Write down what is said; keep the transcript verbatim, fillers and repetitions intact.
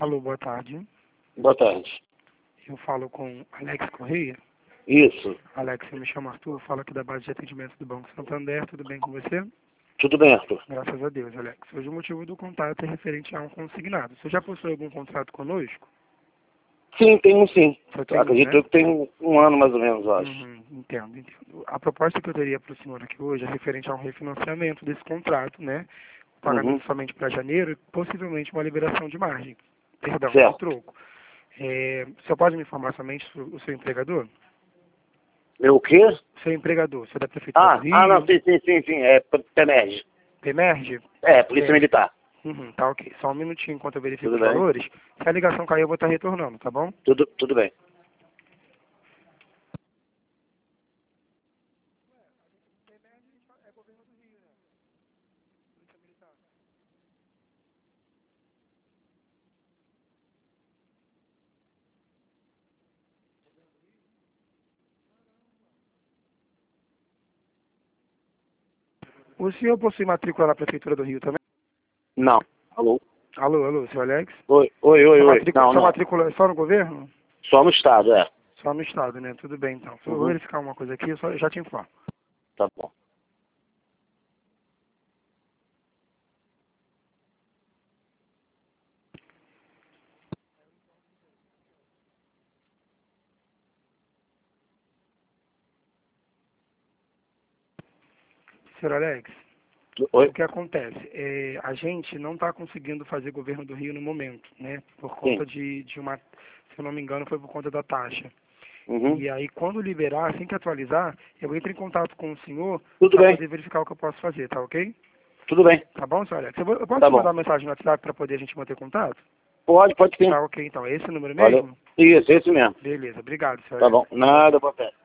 Alô, boa tarde. Boa tarde. Eu falo com Alex Correia. Isso. Alex, eu me chamo Arthur, falo aqui da base de atendimento do Banco Santander. Tudo bem com você? Tudo bem, Arthur? Graças a Deus, Alex. Hoje o motivo do contato é referente a um consignado. Você já possui algum contrato conosco? Sim, tenho sim. Só tem um, Acredito né? eu que tem um ano mais ou menos, eu acho. Uhum, entendo, entendo. A proposta que eu teria para o senhor aqui hoje é referente a um refinanciamento desse contrato, né? Pagamento Uhum. somente para janeiro e possivelmente uma liberação de margem. Perdão, de Certo. troco. É, o senhor pode me informar somente o seu empregador? Eu o quê? Seu empregador, você é da Prefeitura Ah, do Rio? ah, não, sim, sim, sim, sim. É P M E R G. Temerge? É, Polícia É. Militar. Uhum, tá ok. Só um minutinho enquanto eu verifico Tudo os bem? valores. Se a ligação cair, eu vou estar retornando, tá bom? Tudo, tudo bem. O senhor possui matrícula na Prefeitura do Rio também? Não. Alô? Alô, alô, seu Alex? Oi, oi, oi, Sua oi. matrícula, Não, sua não. matrícula é só no governo? Só no estado, é. Só no estado, né? Tudo bem, então. Se eu vou Uhum. verificar uma coisa aqui, eu só, já te informo. Tá bom. Senhor Alex, Oi? o que acontece? É, a gente não está conseguindo fazer governo do Rio no momento, né? Por Sim. conta de, de uma, se eu não me engano, foi por conta da taxa. Uhum. E aí, quando liberar, assim que atualizar, eu entro em contato com o senhor Tudo para bem. poder verificar o que eu posso fazer, tá ok? Tudo bem. Tá bom, senhor Alex? Eu, vou- eu posso Tá te mandar bom. uma mensagem no WhatsApp para poder a gente manter contato? Pode, pode sim. Tá ok, então. É esse o número Valeu. mesmo? Isso, esse mesmo. Beleza, obrigado, senhor Tá Alex. bom. Nada, boa tarde.